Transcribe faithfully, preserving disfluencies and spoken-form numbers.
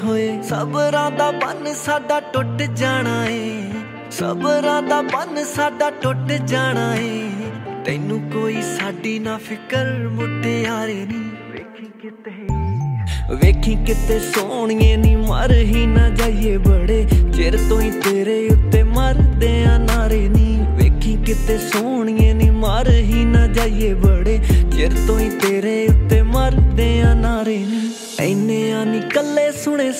ਹੋਏ ਸਬਰਾਂ ਦਾ ਬੰਨ ਸਾਡਾ ਟੁੱਟ ਜਾਣਾ ਏ, ਸਬਰਾਂ ਦਾ ਬੰਨ ਸਾਡਾ ਟੁੱਟ ਜਾਣਾ ਏ। ਤੈਨੂੰ ਕੋਈ ਸਾਡੀ ਨਾ ਫਿਕਰ ਮੁਟਿਆਰੇ ਨੀ, ਵੇਖੀ ਕਿਤੇ ਵੇਖੀ ਕਿਤੇ ਸੋਹਣੀਏ ਨੀ ਮਰ ਹੀ ਨਾ ਜਾਈਏ, ਬੜੇ ਚਿਰ ਤੋਂ ਹੀ ਤੇਰੇ ਉੱਤੇ ਮਰਦੇ ਆ ਨਾਰੇ ਨੀ। ਵੇਖੀ ਕਿਤੇ ਸੋਹਣੀਏ ਨੀ ਮਰ ਹੀ ਨਾ ਜਾਈਏ, ਬੜੇ ਚਿਰ ਤੋਂ ਹੀ ਤੇਰੇ ਉੱਤੇ ਮਰਦੇ ਆ ਨਾਰੇ ਨੀ। ਇੰਨੇ ਆ ਨੀ ਕੱਲੇ ਸੁਣੇ